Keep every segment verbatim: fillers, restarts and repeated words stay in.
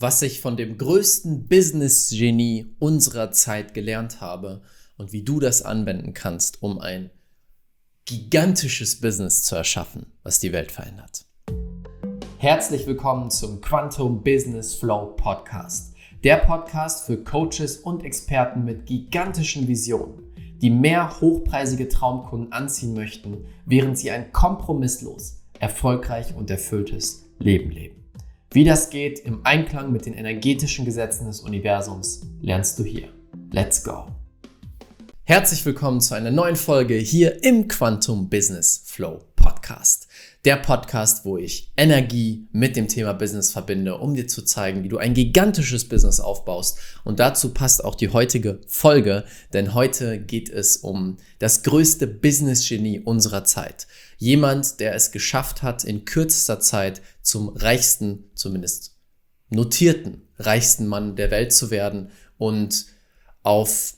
was ich von dem größten Business-Genie unserer Zeit gelernt habe und wie du das anwenden kannst, um ein gigantisches Business zu erschaffen, was die Welt verändert. Herzlich willkommen zum Quantum Business Flow Podcast. Der Podcast für Coaches und Experten mit gigantischen Visionen, die mehr hochpreisige Traumkunden anziehen möchten, während sie ein kompromisslos, erfolgreich und erfülltes Leben leben. Wie das geht im Einklang mit den energetischen Gesetzen des Universums, lernst du hier. Let's go! Herzlich willkommen zu einer neuen Folge hier im Quantum Business Flow Podcast. Der Podcast, wo ich Energie mit dem Thema Business verbinde, um dir zu zeigen, wie du ein gigantisches Business aufbaust. Und dazu passt auch die heutige Folge, denn heute geht es um das größte Business-Genie unserer Zeit. Jemand, der es geschafft hat, in kürzester Zeit zum reichsten, zumindest notierten, reichsten Mann der Welt zu werden und auf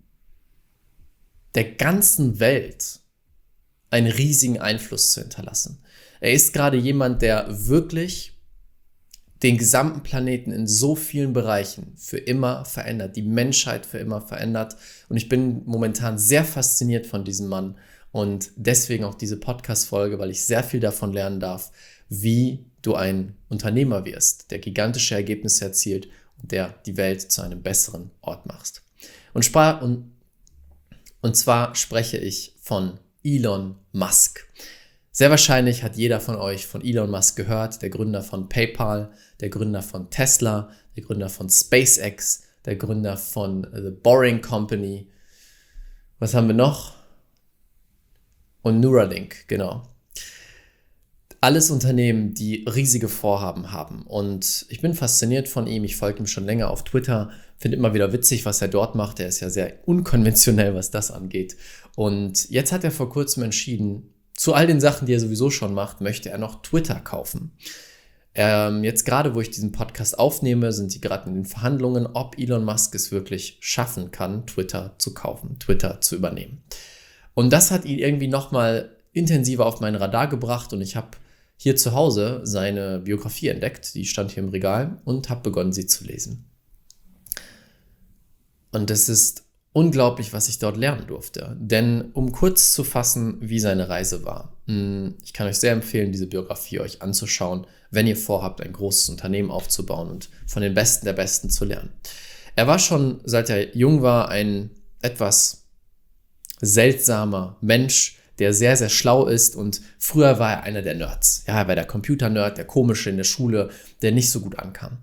der ganzen Welt einen riesigen Einfluss zu hinterlassen. Er ist gerade jemand, der wirklich den gesamten Planeten in so vielen Bereichen für immer verändert, die Menschheit für immer verändert. Und ich bin momentan sehr fasziniert von diesem Mann und deswegen auch diese Podcast-Folge, weil ich sehr viel davon lernen darf, wie du ein Unternehmer wirst, der gigantische Ergebnisse erzielt und der die Welt zu einem besseren Ort macht. Und, spar- und, und zwar spreche ich von Elon Musk. Sehr wahrscheinlich hat jeder von euch von Elon Musk gehört, der Gründer von PayPal, der Gründer von Tesla, der Gründer von SpaceX, der Gründer von The Boring Company. Was haben wir noch? Und Neuralink, genau. Alles Unternehmen, die riesige Vorhaben haben. Und ich bin fasziniert von ihm. Ich folge ihm schon länger auf Twitter. Finde immer wieder witzig, was er dort macht. Er ist ja sehr unkonventionell, was das angeht. Und jetzt hat er vor kurzem entschieden, zu all den Sachen, die er sowieso schon macht, möchte er noch Twitter kaufen. Ähm, jetzt gerade, wo ich diesen Podcast aufnehme, sind die gerade in den Verhandlungen, ob Elon Musk es wirklich schaffen kann, Twitter zu kaufen, Twitter zu übernehmen. Und das hat ihn irgendwie nochmal intensiver auf mein Radar gebracht und ich habe hier zu Hause seine Biografie entdeckt, die stand hier im Regal und habe begonnen, sie zu lesen. Und es ist unglaublich, was ich dort lernen durfte. Denn um kurz zu fassen, wie seine Reise war. Ich kann euch sehr empfehlen, diese Biografie euch anzuschauen, wenn ihr vorhabt, ein großes Unternehmen aufzubauen und von den Besten der Besten zu lernen. Er war schon, seit er jung war, ein etwas seltsamer Mensch, der sehr, sehr schlau ist und früher war er einer der Nerds. Ja, er war der Computer-Nerd, der Komische in der Schule, der nicht so gut ankam.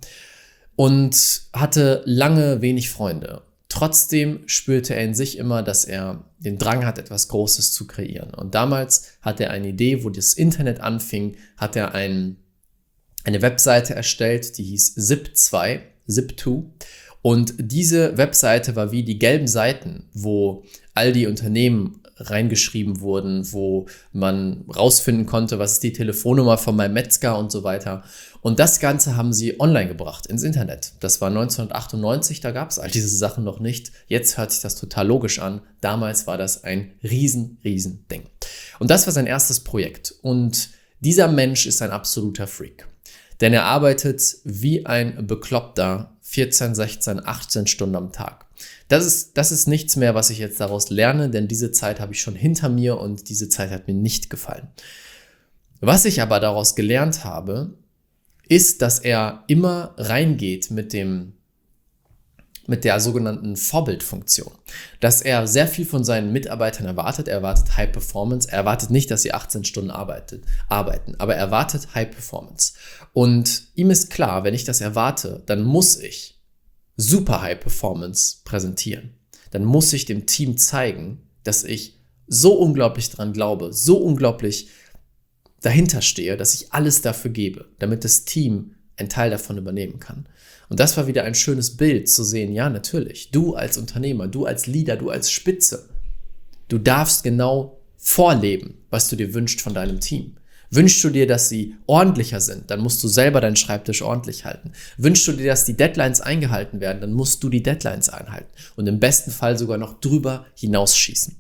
Und hatte lange wenig Freunde. Trotzdem spürte er in sich immer, dass er den Drang hat, etwas Großes zu kreieren. Und damals hatte er eine Idee, wo das Internet anfing, hat er ein, eine Webseite erstellt, die hieß Zip zwei, Zip zwei. Und diese Webseite war wie die gelben Seiten, wo all die Unternehmen reingeschrieben wurden, wo man rausfinden konnte, was ist die Telefonnummer von meinem Metzger und so weiter. Und das Ganze haben sie online gebracht, ins Internet. Das war neunzehnhundertachtundneunzig, da gab es all diese Sachen noch nicht. Jetzt hört sich das total logisch an. Damals war das ein riesen, riesen Ding. Und das war sein erstes Projekt. Und dieser Mensch ist ein absoluter Freak. Denn er arbeitet wie ein Bekloppter vierzehn, sechzehn, achtzehn Stunden am Tag. Das ist, das ist nichts mehr, was ich jetzt daraus lerne, denn diese Zeit habe ich schon hinter mir und diese Zeit hat mir nicht gefallen. Was ich aber daraus gelernt habe, ist, dass er immer reingeht mit dem, mit der sogenannten Vorbildfunktion. Dass er sehr viel von seinen Mitarbeitern erwartet. Er erwartet High Performance. Er erwartet nicht, dass sie achtzehn Stunden arbeitet, arbeiten, aber er erwartet High Performance. Und ihm ist klar, wenn ich das erwarte, dann muss ich super High Performance präsentieren. Dann muss ich dem Team zeigen, dass ich so unglaublich dran glaube, so unglaublich dahinter stehe, dass ich alles dafür gebe, damit das Team einen Teil davon übernehmen kann. Und das war wieder ein schönes Bild zu sehen, ja natürlich, du als Unternehmer, du als Leader, du als Spitze, du darfst genau vorleben, was du dir wünschst von deinem Team. Wünschst du dir, dass sie ordentlicher sind, dann musst du selber deinen Schreibtisch ordentlich halten. Wünschst du dir, dass die Deadlines eingehalten werden, dann musst du die Deadlines einhalten und im besten Fall sogar noch drüber hinausschießen.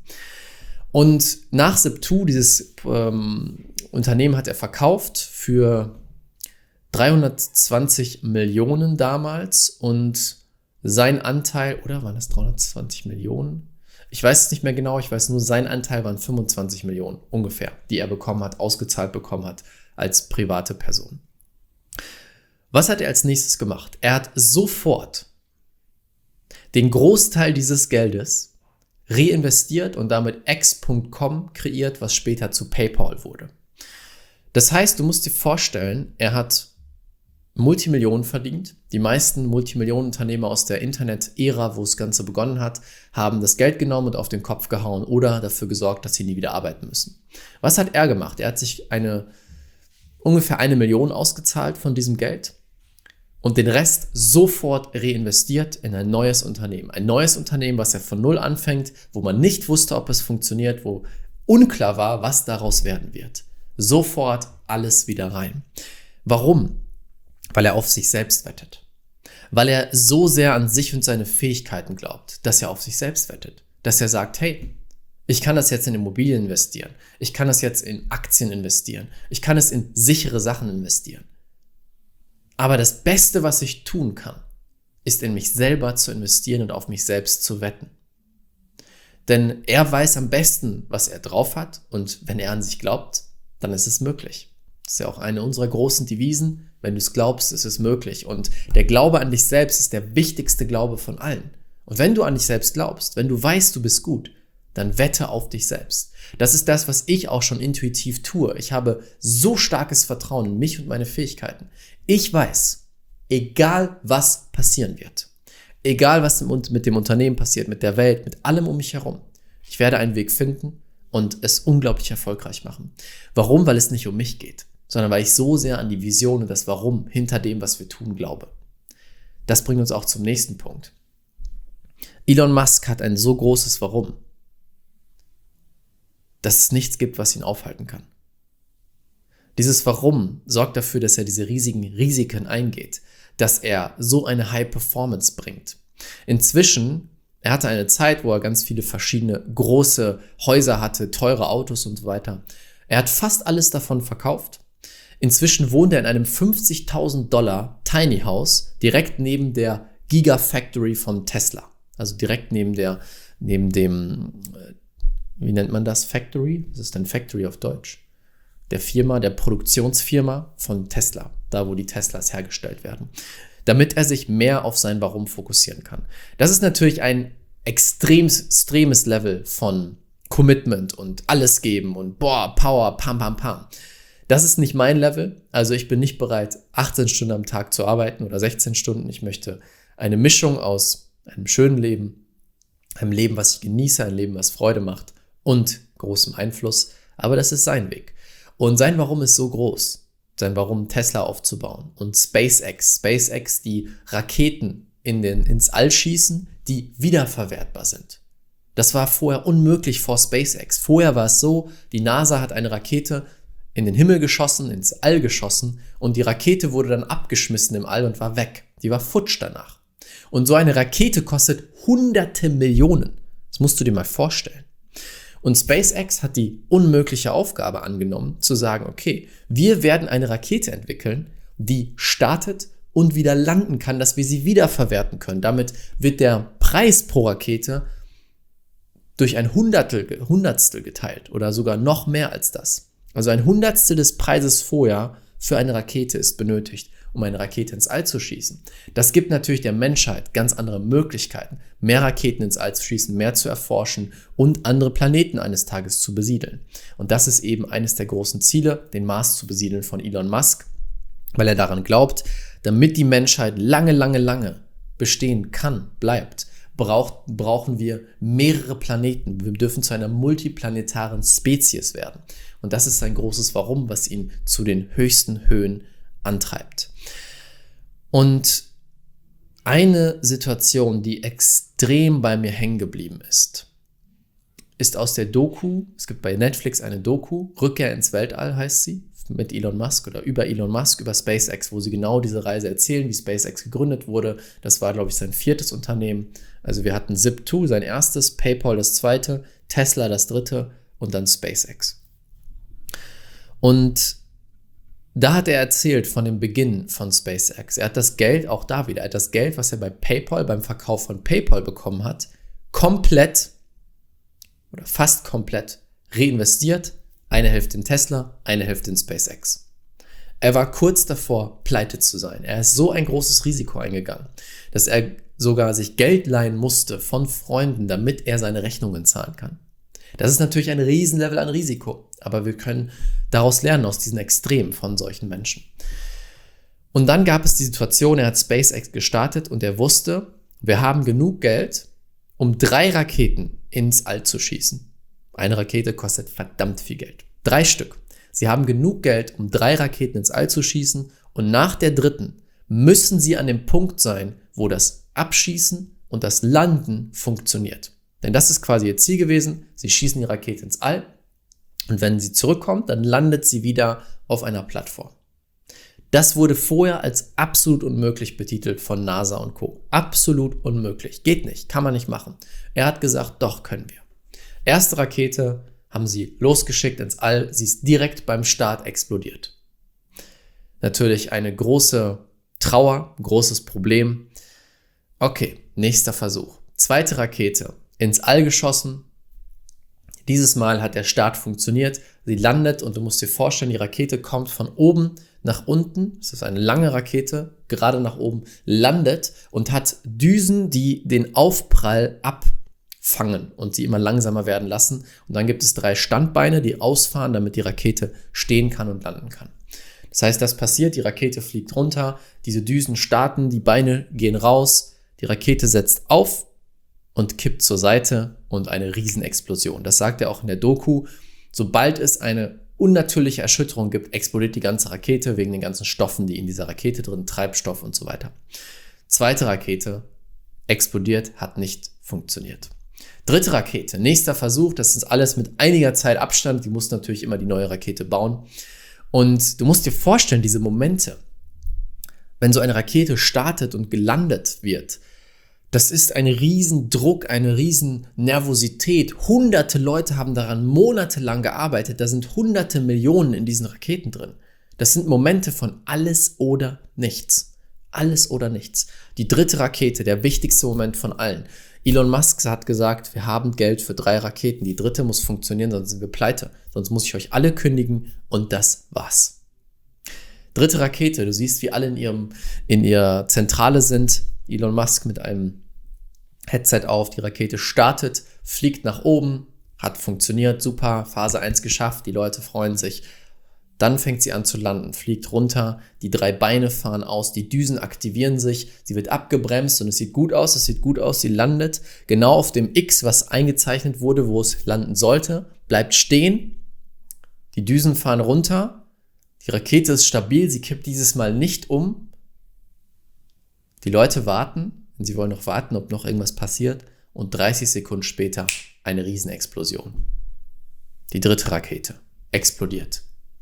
Und nach Zip zwei, dieses ähm, Unternehmen hat er verkauft für dreihundertzwanzig Millionen damals und sein Anteil, oder waren das dreihundertzwanzig Millionen? Ich weiß es nicht mehr genau, ich weiß nur, sein Anteil waren fünfundzwanzig Millionen ungefähr, die er bekommen hat, ausgezahlt bekommen hat als private Person. Was hat er als nächstes gemacht? Er hat sofort den Großteil dieses Geldes reinvestiert und damit X Punkt com kreiert, was später zu PayPal wurde. Das heißt, du musst dir vorstellen, er hat Multimillionen verdient. Die meisten Multimillionenunternehmer aus der Internet-Ära, wo das Ganze begonnen hat, haben das Geld genommen und auf den Kopf gehauen oder dafür gesorgt, dass sie nie wieder arbeiten müssen. Was hat er gemacht? Er hat sich eine ungefähr eine Million ausgezahlt von diesem Geld und den Rest sofort reinvestiert in ein neues Unternehmen. Ein neues Unternehmen, was er von null anfängt, wo man nicht wusste, ob es funktioniert, wo unklar war, was daraus werden wird. Sofort alles wieder rein. Warum? Weil er auf sich selbst wettet. Weil er so sehr an sich und seine Fähigkeiten glaubt, dass er auf sich selbst wettet. Dass er sagt, hey, ich kann das jetzt in Immobilien investieren. Ich kann das jetzt in Aktien investieren. Ich kann es in sichere Sachen investieren. Aber das Beste, was ich tun kann, ist in mich selber zu investieren und auf mich selbst zu wetten. Denn er weiß am besten, was er drauf hat. Und wenn er an sich glaubt, dann ist es möglich. Das ist ja auch eine unserer großen Devisen. Wenn du es glaubst, ist es möglich. Und der Glaube an dich selbst ist der wichtigste Glaube von allen. Und wenn du an dich selbst glaubst, wenn du weißt, du bist gut, dann wette auf dich selbst. Das ist das, was ich auch schon intuitiv tue. Ich habe so starkes Vertrauen in mich und meine Fähigkeiten. Ich weiß, egal was passieren wird, egal was mit dem Unternehmen passiert, mit der Welt, mit allem um mich herum, ich werde einen Weg finden und es unglaublich erfolgreich machen. Warum? Weil es nicht um mich geht, sondern weil ich so sehr an die Vision und das Warum hinter dem, was wir tun, glaube. Das bringt uns auch zum nächsten Punkt. Elon Musk hat ein so großes Warum, dass es nichts gibt, was ihn aufhalten kann. Dieses Warum sorgt dafür, dass er diese riesigen Risiken eingeht, dass er so eine High Performance bringt. Inzwischen, er hatte eine Zeit, wo er ganz viele verschiedene große Häuser hatte, teure Autos und so weiter. Er hat fast alles davon verkauft. Inzwischen wohnt er in einem fünfzigtausend Dollar Tiny House direkt neben der Gigafactory von Tesla. Also direkt neben der, neben dem, wie nennt man das? Factory? Was ist denn Factory auf Deutsch? Der Firma, der Produktionsfirma von Tesla, da wo die Teslas hergestellt werden, damit er sich mehr auf sein Warum fokussieren kann. Das ist natürlich ein extrem, extremes Level von Commitment und alles geben und boah, Power, pam, pam, pam. Das ist nicht mein Level, also ich bin nicht bereit, achtzehn Stunden am Tag zu arbeiten oder sechzehn Stunden. Ich möchte eine Mischung aus einem schönen Leben, einem Leben, was ich genieße, ein Leben, was Freude macht und großem Einfluss, aber das ist sein Weg. Und sein Warum ist so groß, sein Warum Tesla aufzubauen und SpaceX, SpaceX, die Raketen in den, ins All schießen, die wiederverwertbar sind. Das war vorher unmöglich vor SpaceX. Vorher war es so, die NASA hat eine Rakete in den Himmel geschossen, ins All geschossen und die Rakete wurde dann abgeschmissen im All und war weg. Die war futsch danach. Und so eine Rakete kostet hunderte Millionen. Das musst du dir mal vorstellen. Und SpaceX hat die unmögliche Aufgabe angenommen, zu sagen, okay, wir werden eine Rakete entwickeln, die startet und wieder landen kann, dass wir sie wiederverwerten können. Damit wird der Preis pro Rakete durch ein Hundertel, Hundertstel geteilt oder sogar noch mehr als das. Also ein Hundertstel des Preises vorher für eine Rakete ist benötigt, um eine Rakete ins All zu schießen. Das gibt natürlich der Menschheit ganz andere Möglichkeiten, mehr Raketen ins All zu schießen, mehr zu erforschen und andere Planeten eines Tages zu besiedeln. Und das ist eben eines der großen Ziele, den Mars zu besiedeln von Elon Musk, weil er daran glaubt, damit die Menschheit lange, lange, lange bestehen kann, bleibt, braucht, brauchen wir mehrere Planeten. Wir dürfen zu einer multiplanetaren Spezies werden. Und das ist sein großes Warum, was ihn zu den höchsten Höhen antreibt. Und eine Situation, die extrem bei mir hängen geblieben ist, ist aus der Doku, es gibt bei Netflix eine Doku, Rückkehr ins Weltall heißt sie, mit Elon Musk oder über Elon Musk, über SpaceX, wo sie genau diese Reise erzählen, wie SpaceX gegründet wurde. Das war, glaube ich, sein viertes Unternehmen. Also wir hatten Zip zwei, sein erstes, PayPal das zweite, Tesla das dritte und dann SpaceX. Und Da hat er erzählt von dem Beginn von SpaceX. Er hat das Geld, auch da wieder, er hat das Geld, was er bei PayPal, beim Verkauf von PayPal bekommen hat, komplett oder fast komplett reinvestiert. Eine Hälfte in Tesla, eine Hälfte in SpaceX. Er war kurz davor, pleite zu sein. Er ist so ein großes Risiko eingegangen, dass er sogar sich Geld leihen musste von Freunden, damit er seine Rechnungen zahlen kann. Das ist natürlich ein Riesenlevel an Risiko, aber wir können daraus lernen, aus diesen Extremen von solchen Menschen. Und dann gab es die Situation, er hat SpaceX gestartet und er wusste, wir haben genug Geld, um drei Raketen ins All zu schießen. Eine Rakete kostet verdammt viel Geld. Drei Stück. Sie haben genug Geld, um drei Raketen ins All zu schießen und nach der dritten müssen sie an dem Punkt sein, wo das Abschießen und das Landen funktioniert. Denn das ist quasi ihr Ziel gewesen. Sie schießen die Rakete ins All und wenn sie zurückkommt, dann landet sie wieder auf einer Plattform. Das wurde vorher als absolut unmöglich betitelt von NASA und Co. Absolut unmöglich. Geht nicht, kann man nicht machen. Er hat gesagt, doch, können wir. Erste Rakete haben sie losgeschickt ins All. Sie ist direkt beim Start explodiert. Natürlich eine große Trauer, großes Problem. Okay, nächster Versuch. Zweite Rakete ins All geschossen. Dieses Mal hat der Start funktioniert. Sie landet und du musst dir vorstellen, die Rakete kommt von oben nach unten. Das ist eine lange Rakete, gerade nach oben, landet und hat Düsen, die den Aufprall abfangen und sie immer langsamer werden lassen. Und dann gibt es drei Standbeine, die ausfahren, damit die Rakete stehen kann und landen kann. Das heißt, das passiert, die Rakete fliegt runter, diese Düsen starten, die Beine gehen raus, die Rakete setzt auf und kippt zur Seite und eine Riesenexplosion. Das sagt er auch in der Doku. Sobald es eine unnatürliche Erschütterung gibt, explodiert die ganze Rakete wegen den ganzen Stoffen, die in dieser Rakete drin, Treibstoff und so weiter. Zweite Rakete explodiert, hat nicht funktioniert. Dritte Rakete, nächster Versuch, das ist alles mit einiger Zeit Abstand, die muss natürlich immer die neue Rakete bauen. Und du musst dir vorstellen, diese Momente, wenn so eine Rakete startet und gelandet wird, das ist ein Riesendruck, eine riesen Nervosität. Hunderte Leute haben daran monatelang gearbeitet. Da sind hunderte Millionen in diesen Raketen drin. Das sind Momente von alles oder nichts. Alles oder nichts. Die dritte Rakete, der wichtigste Moment von allen. Elon Musk hat gesagt, wir haben Geld für drei Raketen. Die dritte muss funktionieren, sonst sind wir pleite. Sonst muss ich euch alle kündigen und das war's. Dritte Rakete, du siehst, wie alle in ihrem, in ihrer Zentrale sind. Elon Musk mit einem Headset auf, die Rakete startet, fliegt nach oben, hat funktioniert, super, Phase eins geschafft, die Leute freuen sich. Dann fängt sie an zu landen, fliegt runter, die drei Beine fahren aus, die Düsen aktivieren sich, sie wird abgebremst und es sieht gut aus, es sieht gut aus, sie landet genau auf dem X, was eingezeichnet wurde, wo es landen sollte, bleibt stehen, die Düsen fahren runter, die Rakete ist stabil, sie kippt dieses Mal nicht um, die Leute warten, und sie wollen noch warten, ob noch irgendwas passiert. Und dreißig Sekunden später eine Riesenexplosion. Die dritte Rakete explodiert.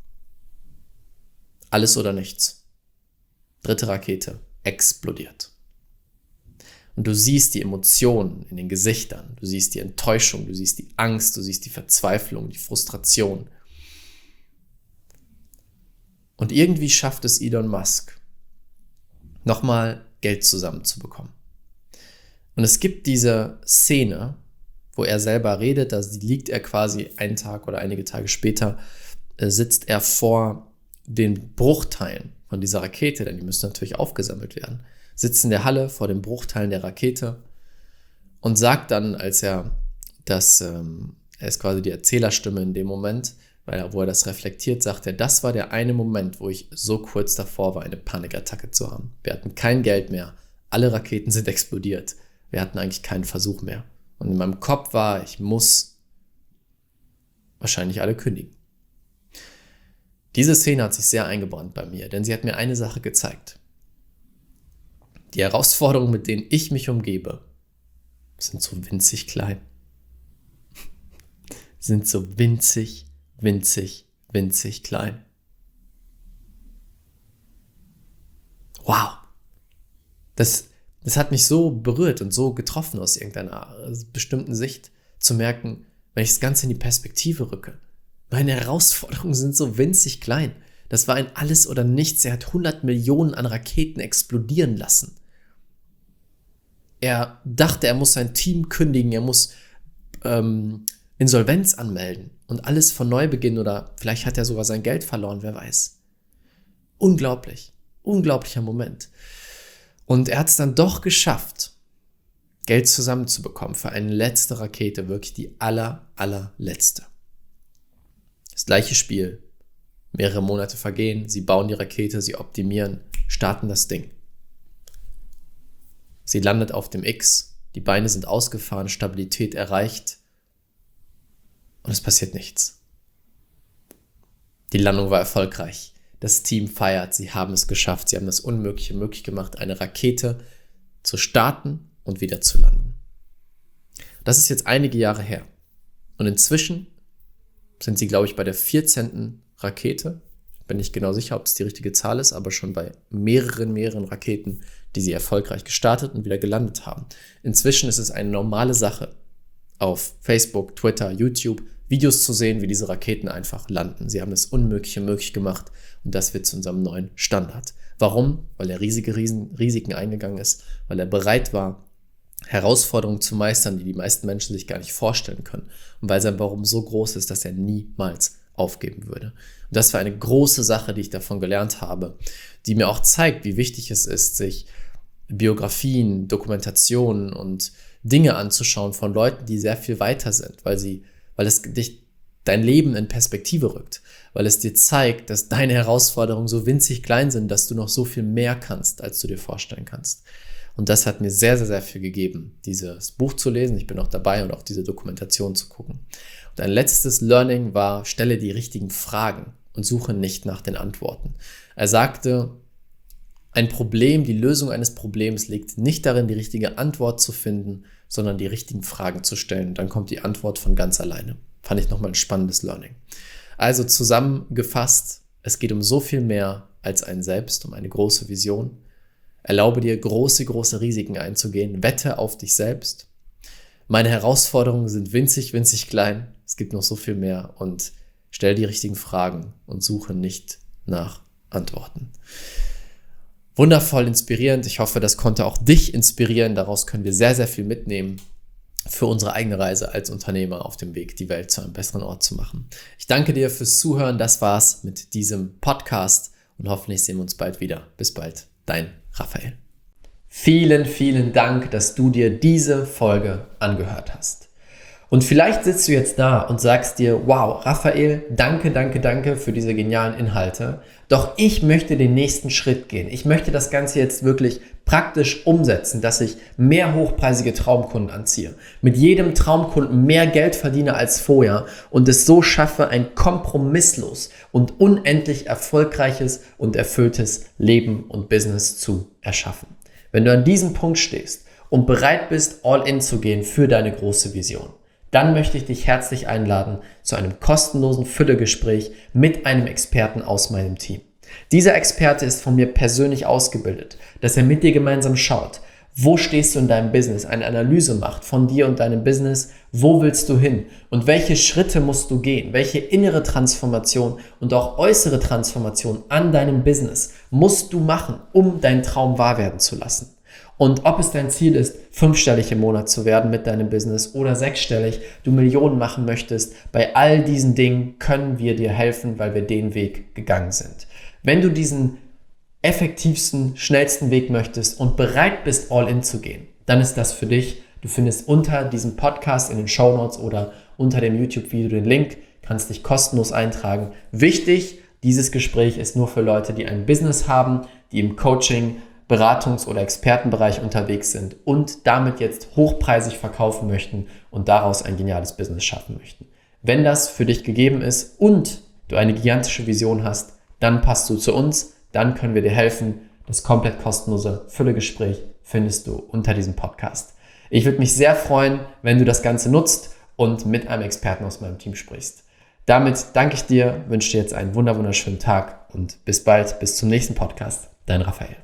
Alles oder nichts. Dritte Rakete explodiert. Und du siehst die Emotionen in den Gesichtern. Du siehst die Enttäuschung, du siehst die Angst, du siehst die Verzweiflung, die Frustration. Und irgendwie schafft es Elon Musk, nochmal Geld zusammenzubekommen. Und es gibt diese Szene, wo er selber redet, da liegt er quasi einen Tag oder einige Tage später, äh, sitzt er vor den Bruchteilen von dieser Rakete, denn die müssen natürlich aufgesammelt werden, sitzt in der Halle vor den Bruchteilen der Rakete und sagt dann, als er das, ähm, er ist quasi die Erzählerstimme in dem Moment, weil er, wo er das reflektiert, sagt er, das war der eine Moment, wo ich so kurz davor war, eine Panikattacke zu haben. Wir hatten kein Geld mehr, alle Raketen sind explodiert. Wir hatten eigentlich keinen Versuch mehr. Und in meinem Kopf war, ich muss wahrscheinlich alle kündigen. Diese Szene hat sich sehr eingebrannt bei mir, denn sie hat mir eine Sache gezeigt. Die Herausforderungen, mit denen ich mich umgebe, sind so winzig klein. Sind so winzig, winzig, winzig klein. Wow. Das Das hat mich so berührt und so getroffen aus irgendeiner bestimmten Sicht, zu merken, wenn ich das Ganze in die Perspektive rücke. Meine Herausforderungen sind so winzig klein. Das war ein Alles oder Nichts. Er hat hundert Millionen an Raketen explodieren lassen. Er dachte, er muss sein Team kündigen, er muss ähm, Insolvenz anmelden und alles von neu beginnen oder vielleicht hat er sogar sein Geld verloren, wer weiß. Unglaublich, unglaublicher Moment. Und er hat es dann doch geschafft, Geld zusammenzubekommen für eine letzte Rakete, wirklich die aller, allerletzte. Das gleiche Spiel. Mehrere Monate vergehen, sie bauen die Rakete, sie optimieren, starten das Ding. Sie landet auf dem X, die Beine sind ausgefahren, Stabilität erreicht und es passiert nichts. Die Landung war erfolgreich. Das Team feiert, sie haben es geschafft, sie haben das Unmögliche möglich gemacht, eine Rakete zu starten und wieder zu landen. Das ist jetzt einige Jahre her. Und inzwischen sind sie, glaube ich, bei der vierzehnten Rakete. Bin nicht genau sicher, ob es die richtige Zahl ist, aber schon bei mehreren, mehreren Raketen, die sie erfolgreich gestartet und wieder gelandet haben. Inzwischen ist es eine normale Sache, auf Facebook, Twitter, YouTube Videos zu sehen, wie diese Raketen einfach landen. Sie haben das Unmögliche möglich gemacht und das wird zu unserem neuen Standard. Warum? Weil er riesige Riesen, Risiken eingegangen ist, weil er bereit war, Herausforderungen zu meistern, die die meisten Menschen sich gar nicht vorstellen können und weil sein Warum so groß ist, dass er niemals aufgeben würde. Und das war eine große Sache, die ich davon gelernt habe, die mir auch zeigt, wie wichtig es ist, sich Biografien, Dokumentationen und Dinge anzuschauen von Leuten, die sehr viel weiter sind, weil sie, weil es dich dein Leben in Perspektive rückt, weil es dir zeigt, dass deine Herausforderungen so winzig klein sind, dass du noch so viel mehr kannst, als du dir vorstellen kannst. Und das hat mir sehr, sehr, sehr viel gegeben, dieses Buch zu lesen. Ich bin auch dabei und auch diese Dokumentation zu gucken. Und ein letztes Learning war, stelle die richtigen Fragen und suche nicht nach den Antworten. Er sagte, ein Problem, die Lösung eines Problems liegt nicht darin, die richtige Antwort zu finden, sondern die richtigen Fragen zu stellen. Dann kommt die Antwort von ganz alleine. Fand ich nochmal ein spannendes Learning. Also zusammengefasst, es geht um so viel mehr als ein Selbst, um eine große Vision. Erlaube dir, große, große Risiken einzugehen. Wette auf dich selbst. Meine Herausforderungen sind winzig, winzig klein. Es gibt noch so viel mehr und stell die richtigen Fragen und suche nicht nach Antworten. Wundervoll, inspirierend. Ich hoffe, das konnte auch dich inspirieren. Daraus können wir sehr, sehr viel mitnehmen für unsere eigene Reise als Unternehmer auf dem Weg, die Welt zu einem besseren Ort zu machen. Ich danke dir fürs Zuhören. Das war's mit diesem Podcast und hoffentlich sehen wir uns bald wieder. Bis bald, dein Raphael. Vielen, vielen Dank, dass du dir diese Folge angehört hast. Und vielleicht sitzt du jetzt da und sagst dir, wow, Raphael, danke, danke, danke für diese genialen Inhalte. Doch ich möchte den nächsten Schritt gehen. Ich möchte das Ganze jetzt wirklich praktisch umsetzen, dass ich mehr hochpreisige Traumkunden anziehe, mit jedem Traumkunden mehr Geld verdiene als vorher und es so schaffe, ein kompromisslos und unendlich erfolgreiches und erfülltes Leben und Business zu erschaffen. Wenn du an diesem Punkt stehst und bereit bist, all in zu gehen für deine große Vision, dann möchte ich dich herzlich einladen zu einem kostenlosen Füllegespräch mit einem Experten aus meinem Team. Dieser Experte ist von mir persönlich ausgebildet, dass er mit dir gemeinsam schaut, wo stehst du in deinem Business, eine Analyse macht von dir und deinem Business, wo willst du hin und welche Schritte musst du gehen, welche innere Transformation und auch äußere Transformation an deinem Business musst du machen, um deinen Traum wahr werden zu lassen. Und ob es dein Ziel ist, fünfstellig im Monat zu werden mit deinem Business oder sechsstellig, du Millionen machen möchtest, bei all diesen Dingen können wir dir helfen, weil wir den Weg gegangen sind. Wenn du diesen effektivsten, schnellsten Weg möchtest und bereit bist, all in zu gehen, dann ist das für dich. Du findest unter diesem Podcast in den Shownotes oder unter dem YouTube-Video den Link, kannst dich kostenlos eintragen. Wichtig, dieses Gespräch ist nur für Leute, die ein Business haben, die im Coaching, Beratungs- oder Expertenbereich unterwegs sind und damit jetzt hochpreisig verkaufen möchten und daraus ein geniales Business schaffen möchten. Wenn das für dich gegeben ist und du eine gigantische Vision hast, dann passt du zu uns, dann können wir dir helfen. Das komplett kostenlose Füllegespräch findest du unter diesem Podcast. Ich würde mich sehr freuen, wenn du das Ganze nutzt und mit einem Experten aus meinem Team sprichst. Damit danke ich dir, wünsche dir jetzt einen wunderschönen Tag und bis bald, bis zum nächsten Podcast. Dein Raphael.